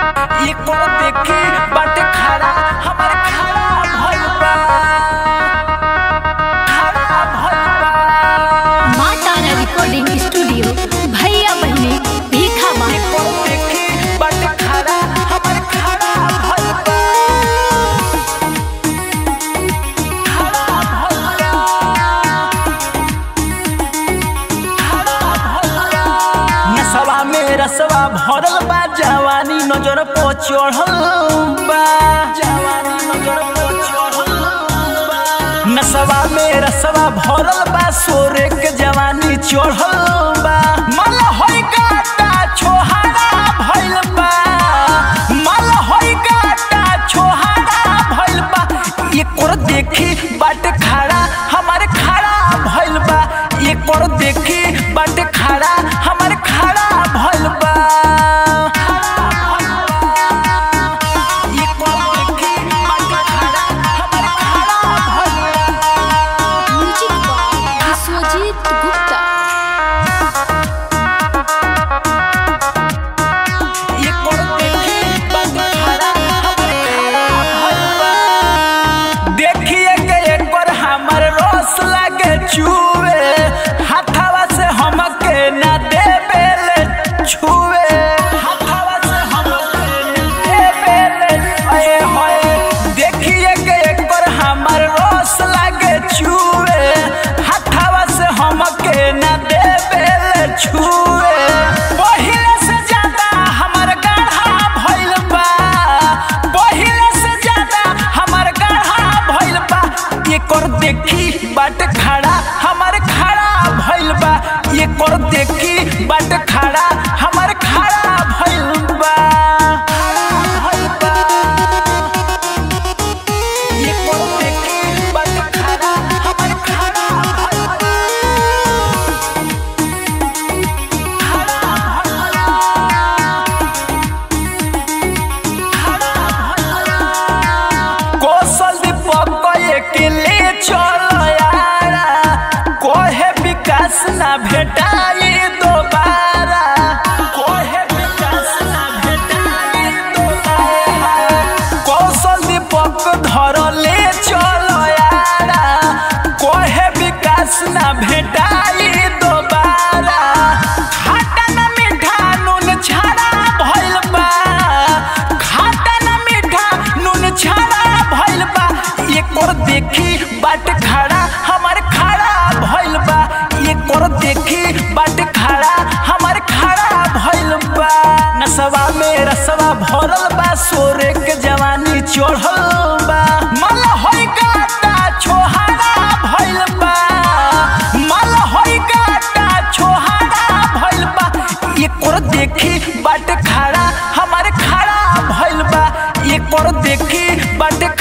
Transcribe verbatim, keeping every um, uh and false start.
एको देखी बाटे खड़ा हमर खड़ा भइल बा खड़ा भइल बा। माँ तारा रिकॉर्डिंग स्टूडियो भैया बहनी भीखा माँ। एको देखी बाटे खड़ा हमर खड़ा भइल बा खड़ा भइल बा खड़ा भइल बा। नसवा में रसवा भरल बा जवानी नजर पो चढ़ल बा जवानी नजर पो चढ़ल बा। नसवा में रसवा भरल बा सोरे के जवानी चढ़ल बा। मल होई गाटा छोहारा भइल बा मल होई गाटा छोहारा भइल बा। एकोर देखी बाट खड़ा हमारे खड़ा भइल बा एकोर देखी बाट खड़ा हमारे खड़ा भइल बा। विश्वजीत गुप्ता। देखिए के एक बार हमर रोस लागे चुए हाथवा से हमके ना देबेले छुए हाथवा से हमके ना देबेले ओए होए। देखिए के एक बार हमर रोस लागे चुए हाथवा से हमके ना देबेले छुए। पहिले से ज्यादा हमर गाढ़ा भइल बा पहिले से ज्यादा हमर गाढ़ा भइल बा। एकोर देखी बाट खड़ा हमर खड़ा भइल बा एकोर देखी बाट खड़ा हमर खड़ा भइल बा भइल बा। एकोर देखी बाट खड़ा हमर खड़ा भइल बा कौशल दीपक के ले चलो यारा कोहे विकास ना भेटाई दोबारा कोहे विकास ना भेटाई दोबारा। कौशल दीपक धर ले चलो यारा कोहे विकास ना भेटाई दोबारा। खाटा ना मीठा नून छाड़ा भइल बा खाटा ना मीठा नून छाड़ा भइल बा। एकोर देखी बाट खड़ा हमर खड़ा भइल बा एकोर देखी बाट खड़ा हमर खड़ा भइल बा। नसवा में रसवा भरल बा सोरे के जवानी चढ़ल बा। मल होई गाटा छोहारा भइल बा मल होई गाटा छोहारा भइल बा। एकोर देखी बाट खड़ा हमर खड़ा भइल बा एकोर देखी बाट